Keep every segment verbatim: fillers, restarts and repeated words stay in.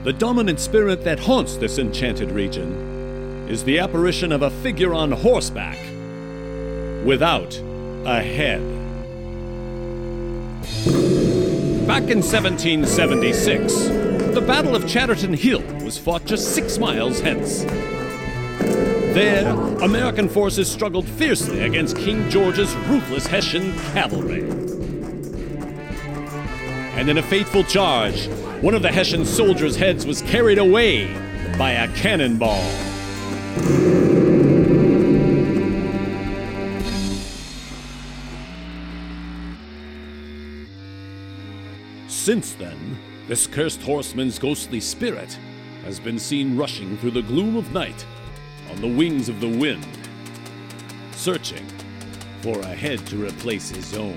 The dominant spirit that haunts this enchanted region is the apparition of a figure on horseback without a head. Back in seventeen seventy-six, the Battle of Chatterton Hill was fought just six miles hence. There, American forces struggled fiercely against King George's ruthless Hessian cavalry. And in a fateful charge, one of the Hessian soldiers' heads was carried away by a cannonball. Since then, this cursed horseman's ghostly spirit has been seen rushing through the gloom of night on the wings of the wind, searching for a head to replace his own.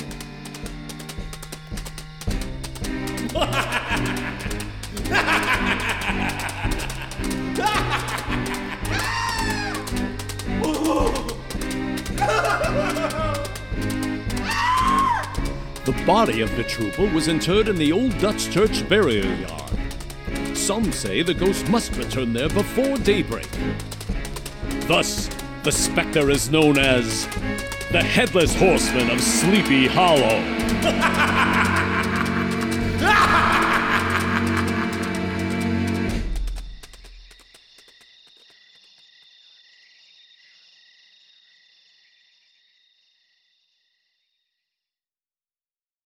The body of the trooper was interred in the old Dutch church burial yard. Some say the ghost must return there before daybreak. Thus, the specter is known as the Headless Horseman of Sleepy Hollow.